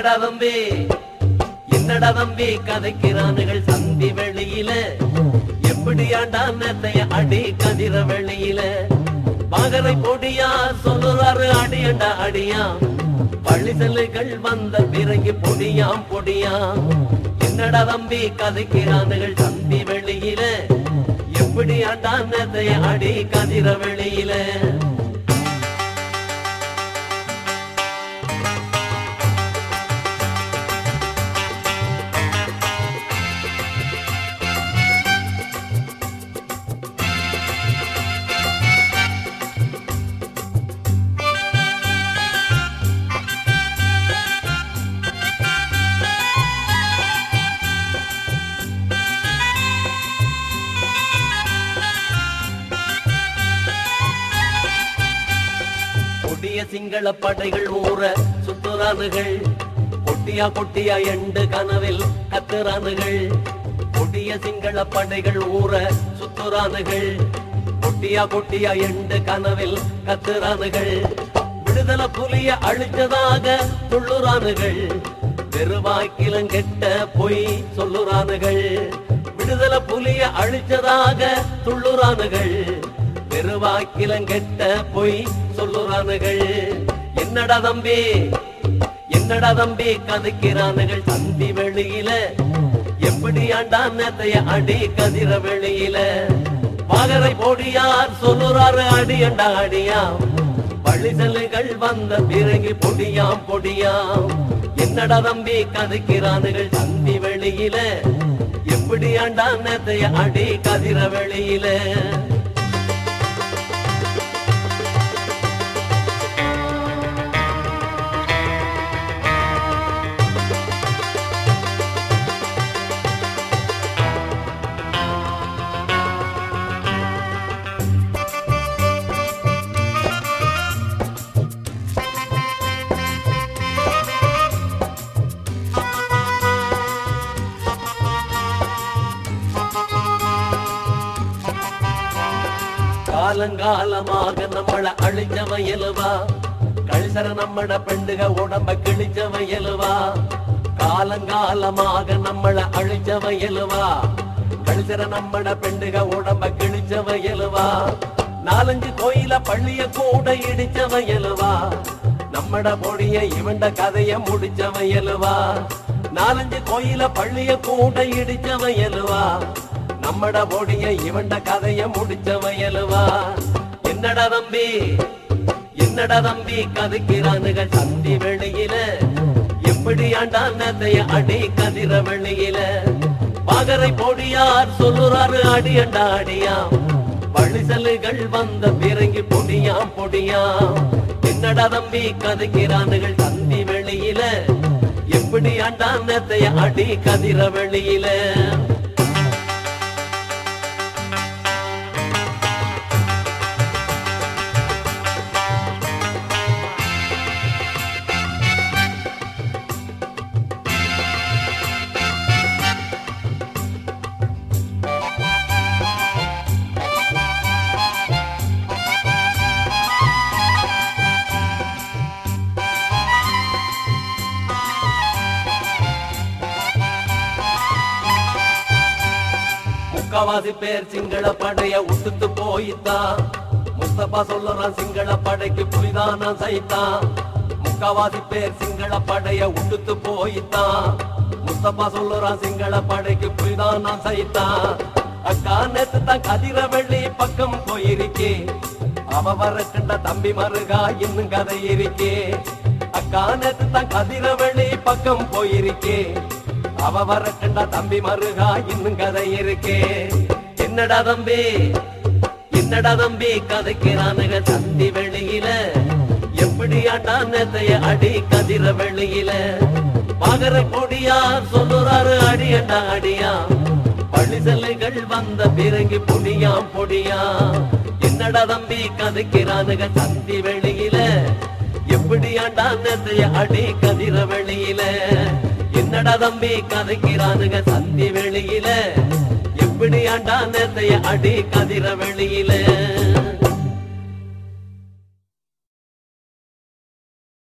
என்னடா தம்பி என்னடா தம்பி கதைக்கிறானுகள் சந்தி வெளியில எப்படி ஆண்டா நேத்தைய அடி கதிர வெளியில மகரை பொடியா சொல்லுறாரு அடியண்டா அடியா பள்ளிசல்லுகள் வந்த பிறகு பொடியாம் பொடியாம் என்னடா தம்பி கதைக்கிறானுகள் சந்தி வெளியில எப்படி ஆண்டா நேத்தைய அடி கதிர வெளியில சிங்கள படைகள் ஊற சுத்துறானுகள் கொட்டியா கொட்டியா எண்டு கனவில் கத்துறானுகள் கொடிய சிங்கள படைகள் ஊற சுத்துறானுகள் கொட்டியா கொட்டியா எண்டு கனவில் கத்துறானுகள் விடுதலை புலிய அழிச்சதாக துள்ளுறானுகள் வெறுவாக்கிலங்கெட்ட பொய் சொல்லுறானுகள் விடுதலை புலிய அழிச்சதாக துள்ளுறானுகள் பெருவாக்கிலங்கெட்ட பொய் சொல்லுறானுகள் என்னடா தம்பி கதைக்கிறானுகள் சந்தி வெளியில எப்படி ஆண்டா நேத்தைய அடி கதிர வெளியில மகரை பொடியார் சொல்லுறாரு அடியண்டா அடியா பள்ளிசல்லுகள் வந்த பிறகு பொடியாம் பொடியாம் என்னடா தம்பி கதைக்கிறானுகள் சந்தி வெளியில எப்படி ஆண்டா நேத்தைய அடி கதிர வெளியில காலங்காலமாக நம்மள அழிஞ்சவன் எழுவா கழிசர நம்மட பெண்டுக உடம்ப கிழிச்சவன் எழுவா காலங்காலமாக நம்மள அழிஞ்சவன் எழுவா கழிசர நம்மட பெண்டுக உடம்ப கிழிச்சவன் எழுவா நாலஞ்சு கோயில பள்ளிய கூட இடிச்சவன் எழுவா நம்மட பொடிய இவண்ட கதைய முடிச்சவன் எழுவா நாலஞ்சு கோயில பள்ளிய கூட இடிச்சவன் எழுவா நம்மட பொடிய இவண்ட கதைய முடிச்சவன் எழுவா என்னடா தம்பி கதைக்கிறானுகள் சந்தி வெளியில எப்படி ஆண்டா நேத்தைய அடி கதிர வெளியில மகரை பொடியார் சொல்லுறாரு அடியண்டா அடியா பள்ளிசல்லுகள் வந்த பிறகு பொடியாம் பொடியாம் என்னடா தம்பி கதைக்கிறானுகள் சந்தி வெளியில எப்படி ஆண்டா நேத்தைய அடி கதிர வெளியில முக்காவாசி பேர் சிங்கள படைய உடுத்து போயித்தான் முஸ்தபா சொல்லுறான் சிங்கள படைக்கு புலிதானா சைத்தான் முக்காவாசி பேர் சிங்கள படைய உடுத்து போயித்தான் முஸ்தபா சொல்லுறான் சிங்கள படைக்கு புலிதானா சைத்தான் அக்கா நேத்து தான் கதிர வெள்ளி பக்கம் போயிருக்கே அவ வரக்கண்ட தம்பி மருகா இன்னும் கதை இருக்கே அக்கா நேத்து தான் கதிர வெள்ளி பக்கம் போயிருக்கே அவ வரக்கண்டா தம்பி மருகா இன்னும் கதை இருக்கே என்னடா தம்பி கதைக்கிறானுங்க சந்தி வெளியில எப்படி ஆண்டா நேத்தைய அடி கதிர வெளியில மகரை பொடியார் சொல்லுறாரு அடியண்டா அடியா பள்ளிசல்லுகள் வந்த பிறகு பொடியாம் பொடியாம் என்னடா தம்பி கதைக்கிறானுங்க சந்தி வெளியில எப்படி ஆண்டா நேத்தைய அடி கதிர வெளியில என்னடா தம்பி கதைக்கிறானுங்க சந்தி வெளியில எப்படி ஆண்டா நேத்தைய அடி கதிர வெளியில